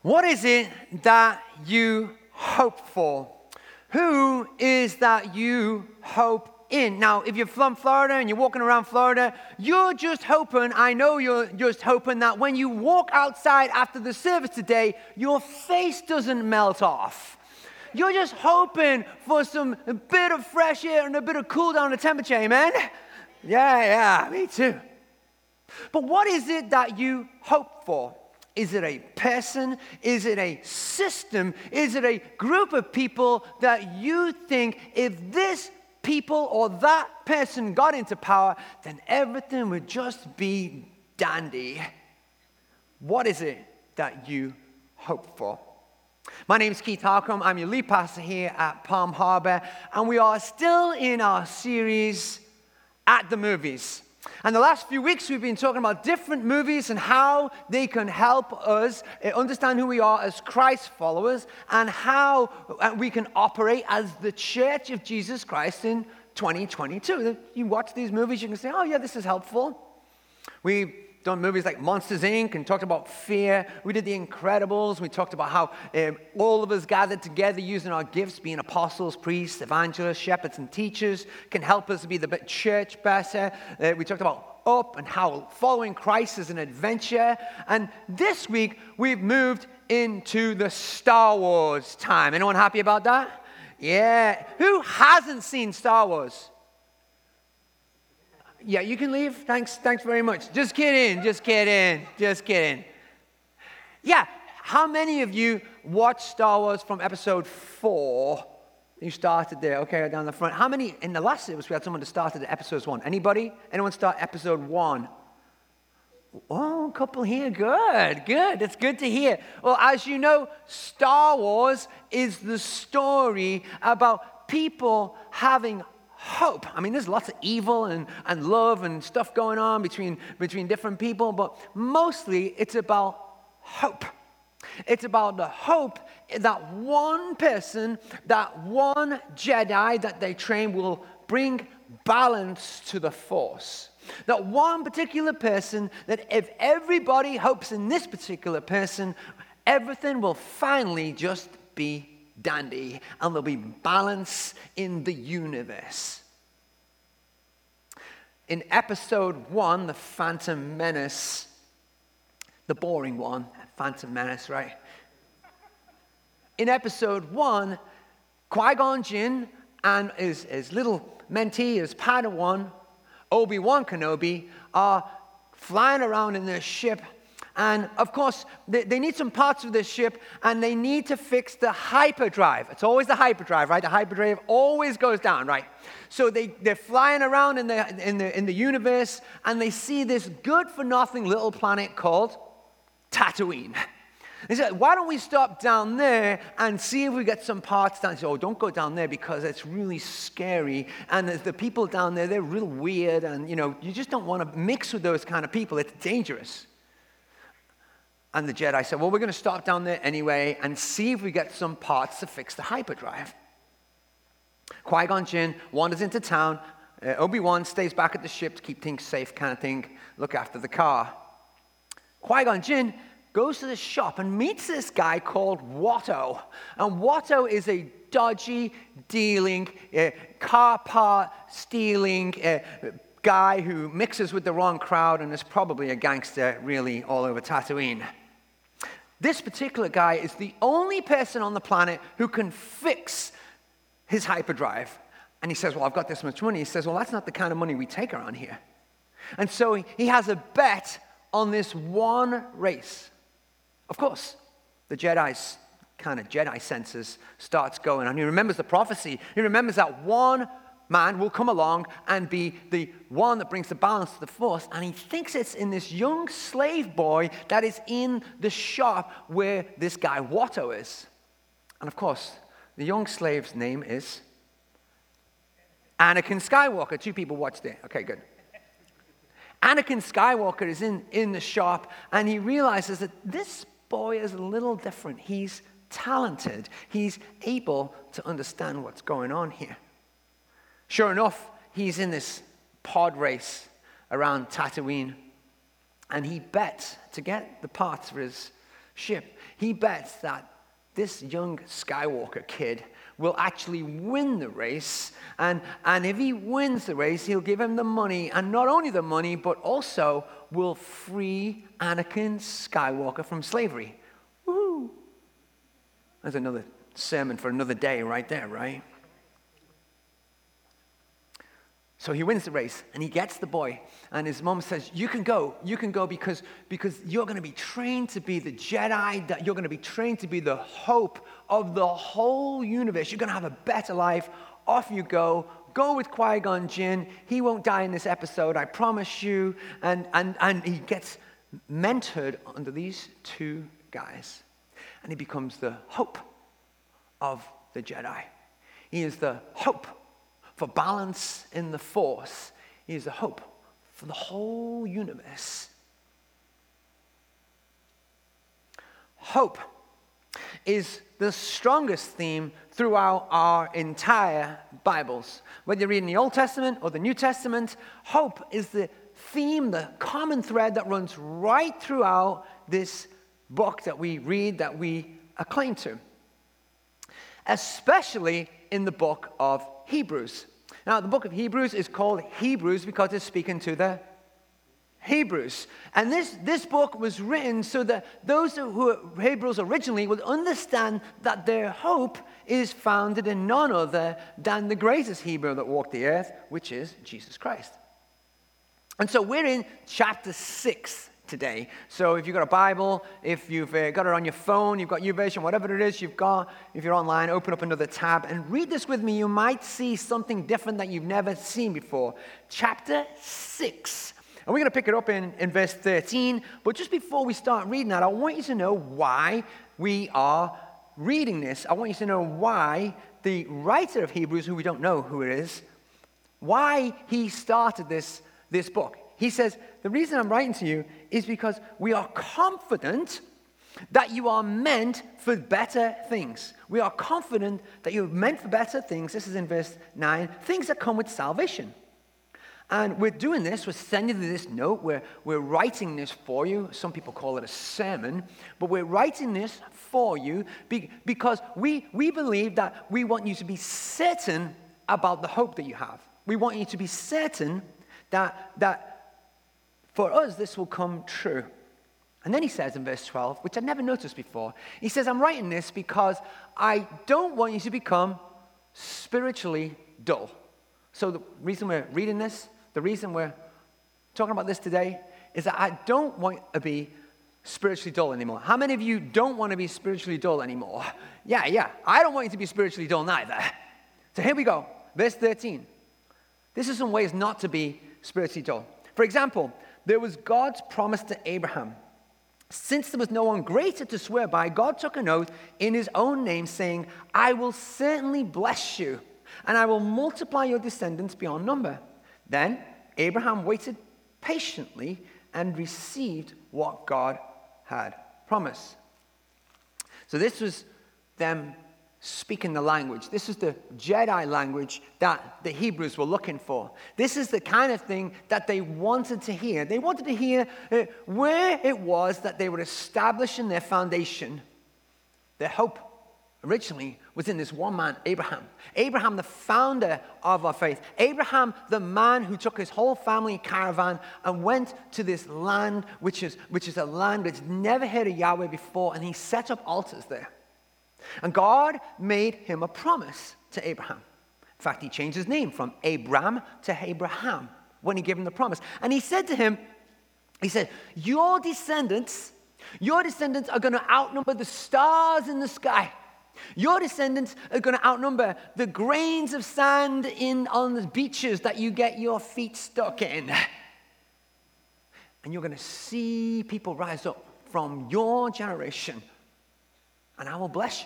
What is it that you hope for? Who is that you hope in? Now, if you're from Florida and you're walking around Florida, you're just hoping, I know you're just hoping that when you walk outside after the service today, your face doesn't melt off. You're just hoping for a bit of fresh air and a bit of cool down the temperature, amen? Yeah, me too. But what is it that you hope for? Is it a person? Is it a system? Is it a group of people that you think if this people or that person got into power, then everything would just be dandy? What is it that you hope for? My name is Keith Harcum. I'm your lead pastor here at Palm Harbor, and we are still in our series at the movies. And the last few weeks, we've been talking about different movies and how they can help us understand who we are as Christ followers and how we can operate as the Church of Jesus Christ in 2022. You watch these movies, you can say, oh, yeah, this is helpful. We've done movies like Monsters, Inc. and talked about fear. We did The Incredibles. We talked about how all of us gathered together using our gifts, being apostles, priests, evangelists, shepherds, and teachers, can help us be the church better. We talked about Up and how following Christ is an adventure. And this week, we've moved into the Star Wars time. Anyone happy about that? Yeah. Who hasn't seen Star Wars? Yeah, you can leave. Thanks very much. Just kidding. Yeah, how many of you watched Star Wars from episode 4? You started there, okay, down the front. How many, in the last service, we had someone that started at episode 1. Anybody? Anyone start episode 1? Oh, a couple here. Good. It's good to hear. Well, as you know, Star Wars is the story about people having hope. I mean, there's lots of evil and love and stuff going on between different people, but mostly it's about hope. It's about the hope that one person, that one Jedi that they train will bring balance to the Force. That one particular person, that if everybody hopes in this particular person, everything will finally just be dandy, and there'll be balance in the universe. In episode 1, The Phantom Menace, the boring one, Phantom Menace, right? In episode 1, Qui-Gon Jinn and his little mentee, his Padawan, Obi-Wan Kenobi, are flying around in their ship. And, of course, they need some parts of this ship, and they need to fix the hyperdrive. It's always the hyperdrive, right? The hyperdrive always goes down, right? So they're flying around in the universe, and they see this good-for-nothing little planet called Tatooine. They said, why don't we stop down there and see if we get some parts down? They said, oh, don't go down there because it's really scary. And the people down there, they're real weird, and, you just don't want to mix with those kind of people. It's dangerous. And the Jedi said, well, we're going to stop down there anyway and see if we get some parts to fix the hyperdrive. Qui-Gon Jinn wanders into town. Obi-Wan stays back at the ship to keep things safe, kind of thing, look after the car. Qui-Gon Jinn goes to the shop and meets this guy called Watto. And Watto is a dodgy, dealing, car part stealing guy who mixes with the wrong crowd and is probably a gangster really all over Tatooine. This particular guy is the only person on the planet who can fix his hyperdrive. And he says, well, I've got this much money. He says, well, that's not the kind of money we take around here. And so he has a bet on this one race. Of course, the Jedi's kind of Jedi senses starts going on. He remembers the prophecy. He remembers that one man will come along and be the one that brings the balance to the Force, and he thinks it's in this young slave boy that is in the shop where this guy Watto is. And of course, the young slave's name is Anakin Skywalker. 2 people watched it. Okay, good. Anakin Skywalker is in the shop, and he realizes that this boy is a little different. He's talented. He's able to understand what's going on here. Sure enough, he's in this pod race around Tatooine, and he bets to get the parts for his ship. He bets that this young Skywalker kid will actually win the race. And if he wins the race, he'll give him the money. And not only the money, but also will free Anakin Skywalker from slavery. Woo! That's another sermon for another day right there, right? So he wins the race, and he gets the boy, and his mom says, you can go because you're going to be trained to be the Jedi, that you're going to be trained to be the hope of the whole universe. You're going to have a better life. Off you go. Go with Qui-Gon Jinn. He won't die in this episode, I promise you. And he gets mentored under these two guys, and he becomes the hope of the Jedi. He is the hope for balance in the Force. He is the hope for the whole universe. Hope is the strongest theme throughout our entire Bibles. Whether you're reading the Old Testament or the New Testament, hope is the theme, the common thread that runs right throughout this book that we read, that we acclaim to. Especially in the book of Hebrews. Now, the book of Hebrews is called Hebrews because it's speaking to the Hebrews. And this book was written so that those who are Hebrews originally would understand that their hope is founded in none other than the greatest Hebrew that walked the earth, which is Jesus Christ. And so we're in chapter 6 today. So if you've got a Bible, if you've got it on your phone, you've got YouVersion, whatever it is you've got, if you're online, open up another tab and read this with me. You might see something different that you've never seen before. Chapter 6. And we're going to pick it up in verse 13. But just before we start reading that, I want you to know why we are reading this. I want you to know why the writer of Hebrews, who we don't know who it is, why he started this book. He says, the reason I'm writing to you is because we are confident that you are meant for better things. We are confident that you're meant for better things. This is in verse 9. Things that come with salvation. And we're doing this. We're sending you this note. We're writing this for you. Some people call it a sermon. But we're writing this for you because we believe that we want you to be certain about the hope that you have. We want you to be certain that for us, this will come true. And then he says in verse 12, which I'd never noticed before, he says, I'm writing this because I don't want you to become spiritually dull. So the reason we're reading this, the reason we're talking about this today, is that I don't want to be spiritually dull anymore. How many of you don't want to be spiritually dull anymore? Yeah. I don't want you to be spiritually dull neither. So here we go. Verse 13. This is some ways not to be spiritually dull. For example, there was God's promise to Abraham. Since there was no one greater to swear by, God took an oath in his own name, saying, I will certainly bless you, and I will multiply your descendants beyond number. Then Abraham waited patiently and received what God had promised. So this was them speaking the language. This is the Jedi language that the Hebrews were looking for. This is the kind of thing that they wanted to hear. They wanted to hear where it was that they were establishing their foundation. Their hope originally was in this one man, Abraham. Abraham, the founder of our faith. Abraham, the man who took his whole family caravan and went to this land, which is a land that's never heard of Yahweh before, and he set up altars there. And God made him a promise to Abraham. In fact, he changed his name from Abram to Abraham when he gave him the promise. And he said to him, he said, your descendants are going to outnumber the stars in the sky. Your descendants are going to outnumber the grains of sand on the beaches that you get your feet stuck in. And you're going to see people rise up from your generation, and I will bless you.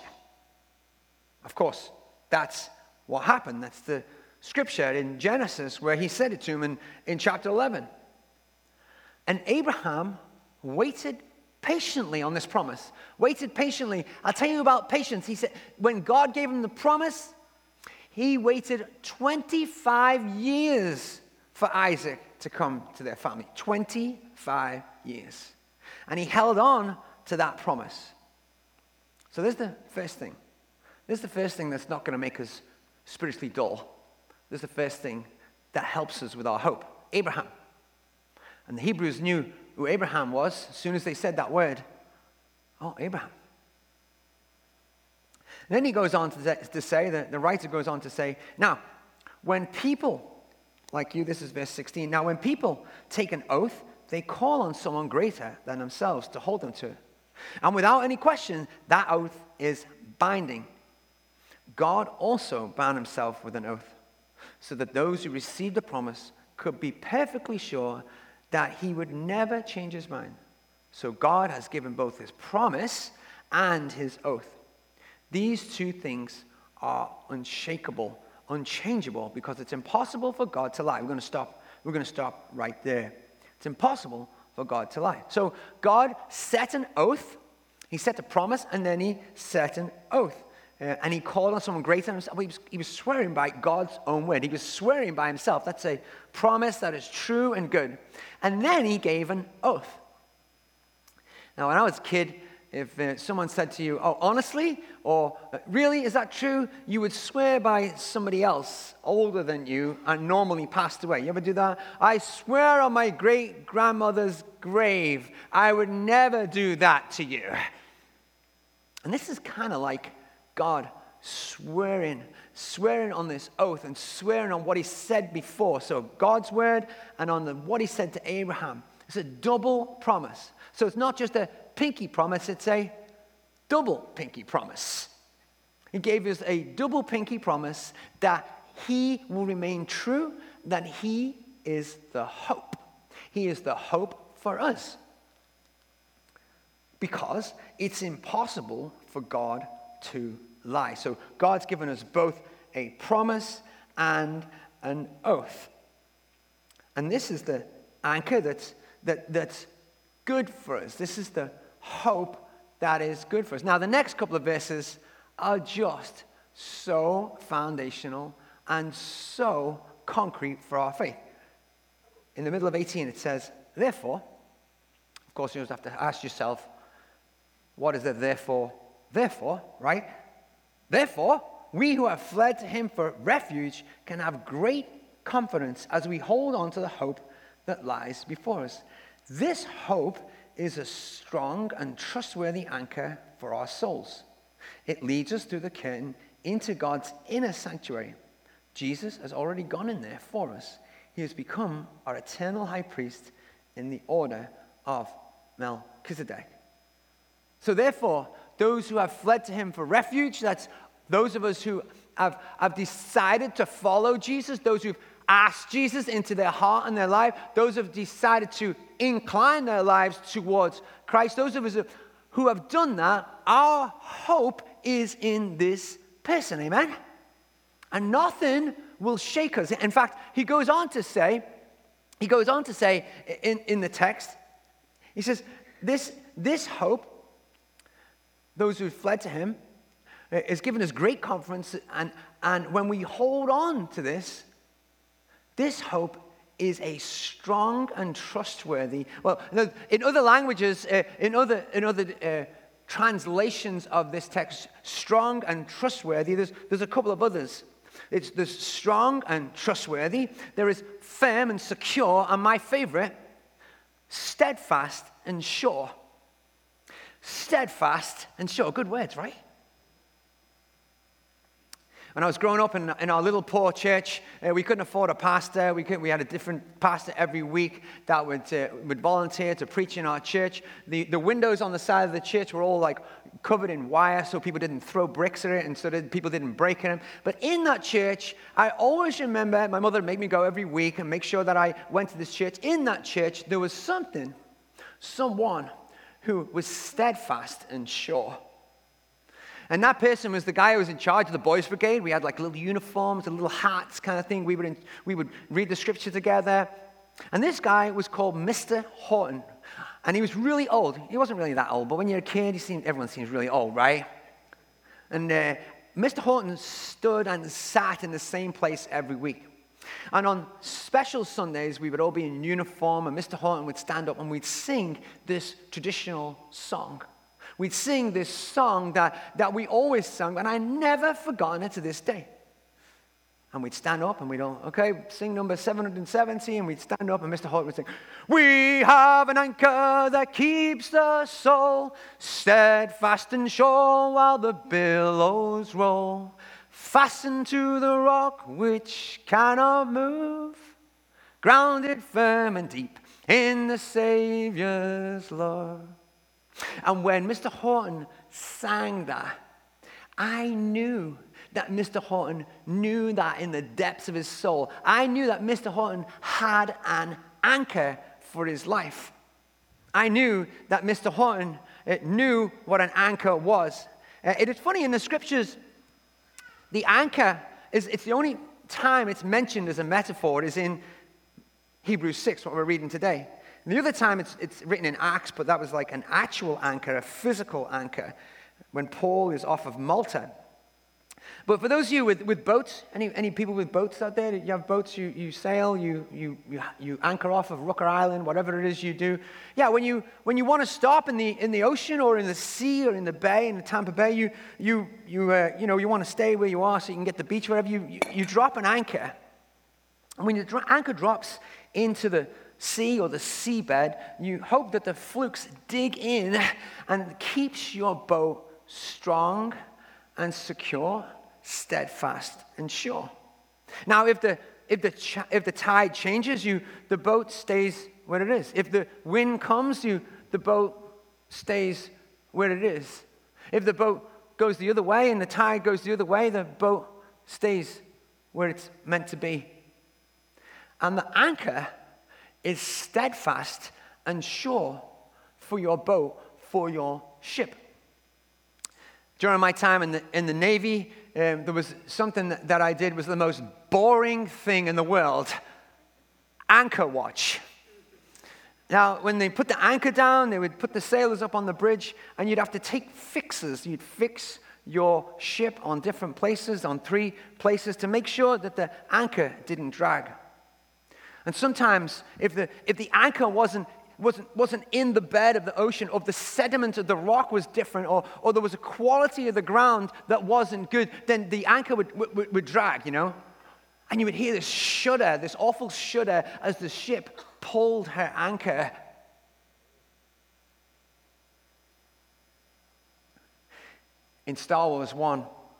Of course, that's what happened. That's the scripture in Genesis where he said it to him in chapter 11. And Abraham waited patiently on this promise. Waited patiently. I'll tell you about patience. He said, when God gave him the promise, he waited 25 years for Isaac to come to their family. 25 years. And he held on to that promise. So there's the first thing. This is the first thing that's not going to make us spiritually dull. This is the first thing that helps us with our hope. Abraham. And the Hebrews knew who Abraham was as soon as they said that word. Oh, Abraham. And then he goes on to say, the writer goes on to say, now, when people, like you, this is verse 16, now when people take an oath, they call on someone greater than themselves to hold them to it. And without any question, that oath is binding. God also bound himself with an oath, so that those who received the promise could be perfectly sure that he would never change his mind. So God has given both his promise and his oath. These two things are unshakable, unchangeable, because it's impossible for God to lie. We're going to stop right there. It's impossible for God to lie. So God set an oath, he set a promise, and then he set an oath. And he called on someone greater than himself. He was swearing by God's own word. He was swearing by himself. That's a promise that is true and good. And then he gave an oath. Now, when I was a kid, if someone said to you, oh, honestly, or really, is that true? You would swear by somebody else older than you and normally passed away. You ever do that? I swear on my great-grandmother's grave, I would never do that to you. And this is kind of like God swearing on this oath and swearing on what he said before. So God's word and on what he said to Abraham. It's a double promise. So it's not just a pinky promise, it's a double pinky promise. He gave us a double pinky promise that he will remain true, that he is the hope. He is the hope for us. Because it's impossible for God to lie. So God's given us both a promise and an oath. And this is the anchor that's good for us. This is the hope that is good for us. Now, the next couple of verses are just so foundational and so concrete for our faith. In the middle of 18, it says, therefore, of course, you just have to ask yourself, what is the therefore? Therefore, right? Therefore, we who have fled to him for refuge can have great confidence as we hold on to the hope that lies before us. This hope is a strong and trustworthy anchor for our souls. It leads us through the curtain into God's inner sanctuary. Jesus has already gone in there for us. He has become our eternal high priest in the order of Melchizedek. So therefore, those who have fled to him for refuge, that's those of us who have decided to follow Jesus, those who've asked Jesus into their heart and their life, those who have decided to incline their lives towards Christ, those of us who have done that, our hope is in this person, amen? And nothing will shake us. In fact, he goes on to say in the text, he says, this hope, those who fled to him, is given us great confidence, and when we hold on to this hope is a strong and trustworthy. Well, in other languages, in other translations of this text, strong and trustworthy. There's a couple of others. There's strong and trustworthy. There is firm and secure, and my favorite, steadfast and sure. Steadfast and sure. Good words, right? When I was growing up in our little poor church, we couldn't afford a pastor. We had a different pastor every week that would volunteer to preach in our church. The windows on the side of the church were all like covered in wire so people didn't throw bricks at it and so that people didn't break in them. But in that church, I always remember my mother would make me go every week and make sure that I went to this church. In that church, there was someone who was steadfast and sure. And that person was the guy who was in charge of the boys' brigade. We had like little uniforms and little hats kind of thing. We would read the scripture together. And this guy was called Mr. Horton. And he was really old. He wasn't really that old, but when you're a kid, everyone seems really old, right? And Mr. Horton stood and sat in the same place every week. And on special Sundays, we would all be in uniform, and Mr. Horton would stand up and we'd sing this traditional song. we'd sing this song that we always sung, and I never forgotten it to this day. And we'd stand up and we'd all, okay, sing number 770, and we'd stand up and Mr. Holt would sing, "We have an anchor that keeps the soul steadfast and sure while the billows roll, fastened to the rock which cannot move, grounded firm and deep in the Savior's love." And when Mr. Horton sang that, I knew that Mr. Horton knew that in the depths of his soul. I knew that Mr. Horton had an anchor for his life. I knew that Mr. Horton knew what an anchor was. It is funny, in the scriptures, the anchor, it's the only time it's mentioned as a metaphor is in Hebrews 6, what we're reading today. And the other time it's written in Acts, but that was like an actual anchor, a physical anchor, when Paul is off of Malta. But for those of you with boats, any people with boats out there? You have boats, you sail, you anchor off of Rooker Island, whatever it is you do. Yeah, when you want to stop in the ocean or in the sea or in the bay, in the Tampa Bay, you want to stay where you are so you can get the beach, whatever. You drop an anchor, and when the anchor drops into the sea or the seabed, you hope that the flukes dig in and keeps your boat strong and secure, steadfast and sure. Now, if the tide changes, the boat stays where it is. If the wind comes, the boat stays where it is. If the boat goes the other way and the tide goes the other way, the boat stays where it's meant to be. And the anchor is steadfast and sure for your boat, for your ship. During my time in the Navy, there was something that I did was the most boring thing in the world: anchor watch. Now, when they put the anchor down, they would put the sailors up on the bridge, and you'd have to take fixes. You'd fix your ship on different places, on 3 places, to make sure that the anchor didn't drag. And sometimes, if the anchor wasn't in the bed of the ocean, or the sediment of the rock was different, or there was a quality of the ground that wasn't good, then the anchor would drag, And you would hear this shudder, this awful shudder, as the ship pulled her anchor. In Star Wars 1,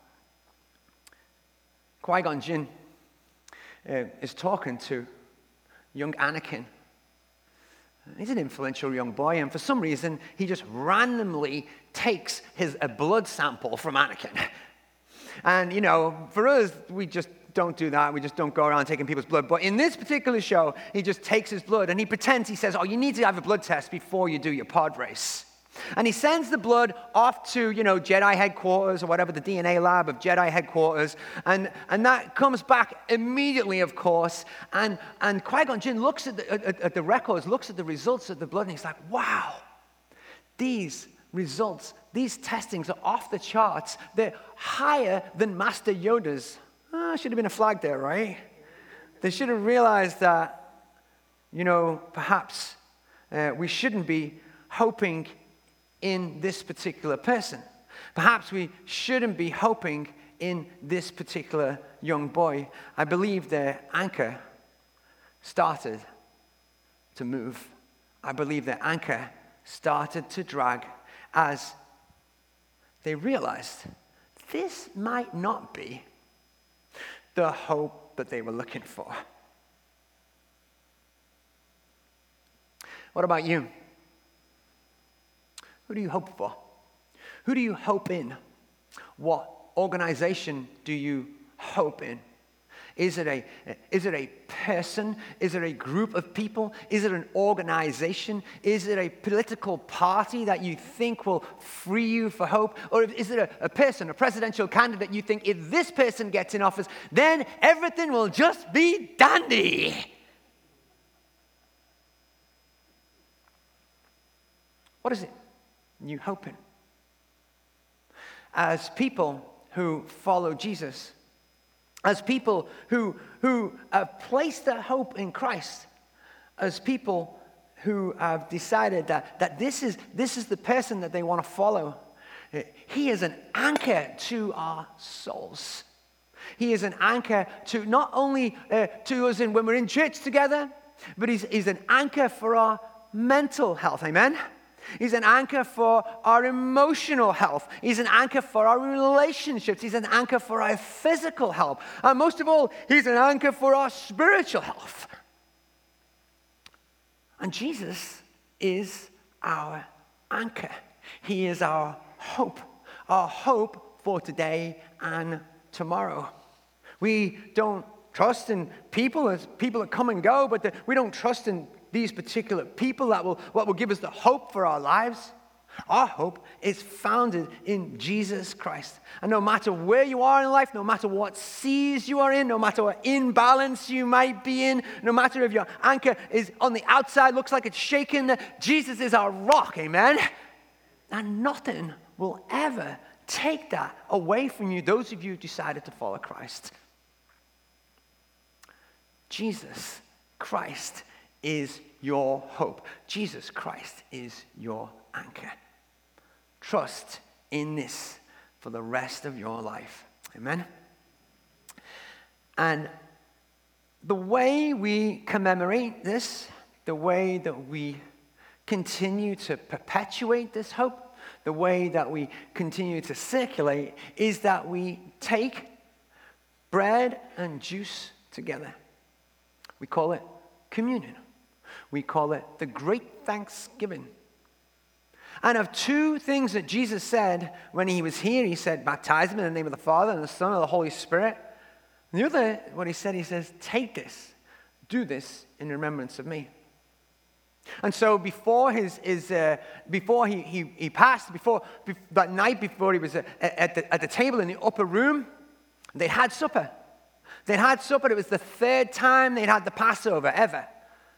Qui-Gon Jinn is talking to young Anakin. He's an influential young boy, and for some reason, he just randomly takes a blood sample from Anakin. And, for us, we just don't do that. We just don't go around taking people's blood. But in this particular show, he just takes his blood, and he pretends, he says, "Oh, you need to have a blood test before you do your pod race." And he sends the blood off to, Jedi headquarters or whatever, the DNA lab of Jedi headquarters. And that comes back immediately, of course. And Qui-Gon Jinn looks at the records, looks at the results of the blood, and he's like, wow, these results, these testings are off the charts. They're higher than Master Yoda's. Should have been a flag there, right? They should have realized that, perhaps we shouldn't be hoping in this particular person. Perhaps we shouldn't be hoping in this particular young boy. I believe their anchor started to move. I believe their anchor started to drag as they realized this might not be the hope that they were looking for. What about you? Who do you hope for? Who do you hope in? What organization do you hope in? Is it a person? Is it a group of people? Is it an organization? Is it a political party that you think will free you for hope? Or is it a person, a presidential candidate you think if this person gets in office, then everything will just be dandy? What is it you hope in? As people who follow Jesus, as people who have placed their hope in Christ, as people who have decided that this is the person that they want to follow. He is an anchor to our souls. He is an anchor to not only to us when we're in church together, but he's an anchor for our mental health. Amen? He's an anchor for our emotional health. He's an anchor for our relationships. He's an anchor for our physical health. And most of all, he's an anchor for our spiritual health. And Jesus is our anchor. He is our hope for today and tomorrow. We don't trust in people as people that come and go, but we don't trust in these particular people that will give us the hope for our lives. Our hope is founded in Jesus Christ. And no matter where you are in life, no matter what seas you are in, no matter what imbalance you might be in, no matter if your anchor is on the outside, looks like it's shaking, Jesus is our rock, amen? And nothing will ever take that away from you, those of you who decided to follow Christ. Jesus Christ is your hope. Jesus Christ is your anchor. Trust in this for the rest of your life. Amen? And the way we commemorate this, the way that we continue to perpetuate this hope, the way that we continue to circulate is that we take bread and juice together. We call it communion. We call it the Great Thanksgiving. And of two things that Jesus said when he was here, he said, baptize them in the name of the Father and the Son and the Holy Spirit. And the other, what he says, take this, do this in remembrance of me. And so before he passed, that night before he was at the table in the upper room, they had supper. They'd had supper. It was the third time they'd had the Passover ever.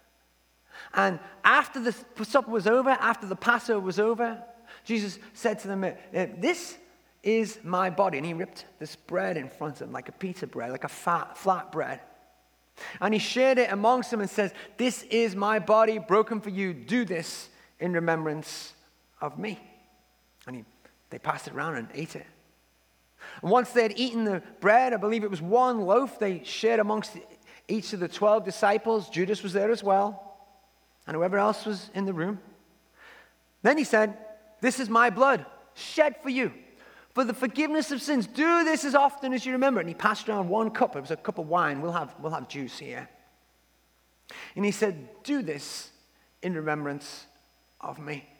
And after the supper was over, after the Passover was over, Jesus said to them, this is my body. And he ripped this bread in front of them, like a pita bread, like a flat bread. And he shared it amongst them and says, this is my body broken for you. Do this in remembrance of me. And they passed it around and ate it. And once they had eaten the bread, I believe it was one loaf, they shared amongst each of the 12 disciples. Judas was there as well. And whoever else was in the room. Then he said, this is my blood, shed for you, for the forgiveness of sins. Do this as often as you remember. And he passed around one cup. It was a cup of wine. We'll have juice here. And he said, do this in remembrance of me.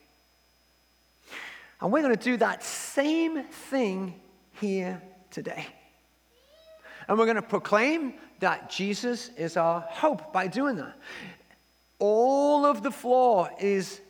And we're going to do that same thing here today. And we're going to proclaim that Jesus is our hope by doing that. All of the floor is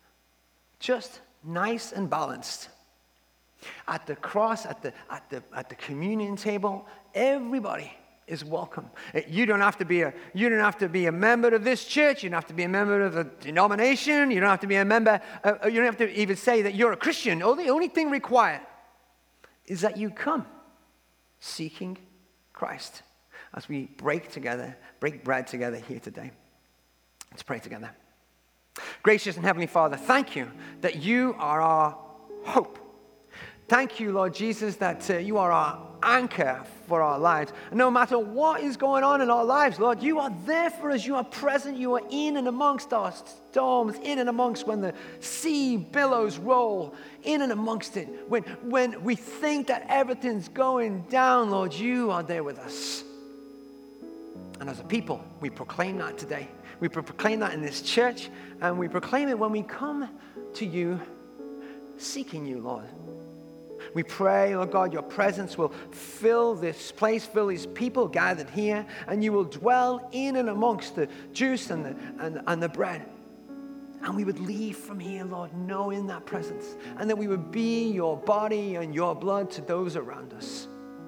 just nice and balanced. At the cross, at the communion table, everybody is welcome. You don't have to be a member of this church. You don't have to be a member of a denomination. You don't have to be a member. You don't have to even say that you're a Christian. The only thing required is that you come seeking Christ as we break bread together here today. Let's pray together. Gracious and Heavenly Father, thank you that you are our hope. Thank you, Lord Jesus, that you are our anchor for our lives. And no matter what is going on in our lives, Lord, you are there for us. You are present. You are in and amongst our storms, in and amongst when the sea billows roll, in and amongst it. When we think that everything's going down, Lord, you are there with us. And as a people, we proclaim that today. We proclaim that in this church, and we proclaim it when we come to you, seeking you, Lord. We pray, Lord God, your presence will fill this place, fill these people gathered here, and you will dwell in and amongst the juice and the bread. And we would leave from here, Lord, knowing that presence, and that we would be your body and your blood to those around us.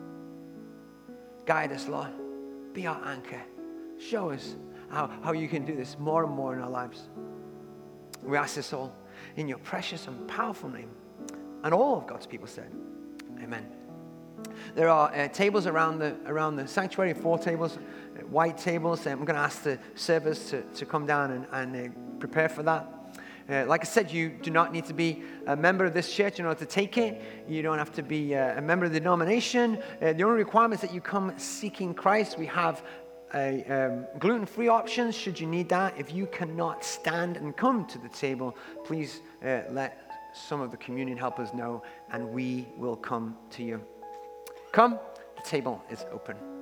Guide us, Lord. Be our anchor. Show us how you can do this more and more in our lives. We ask this all in your precious and powerful name. And all of God's people said, amen. There are tables around the sanctuary, 4 tables, white tables. I'm going to ask the servers to come down and prepare for that. Like I said, you do not need to be a member of this church in order to take it. You don't have to be a member of the denomination. The only requirement is that you come seeking Christ. We have gluten-free options should you need that. If you cannot stand and come to the table, please let some of the communion helpers know, and we will come to you. Come, the table is open.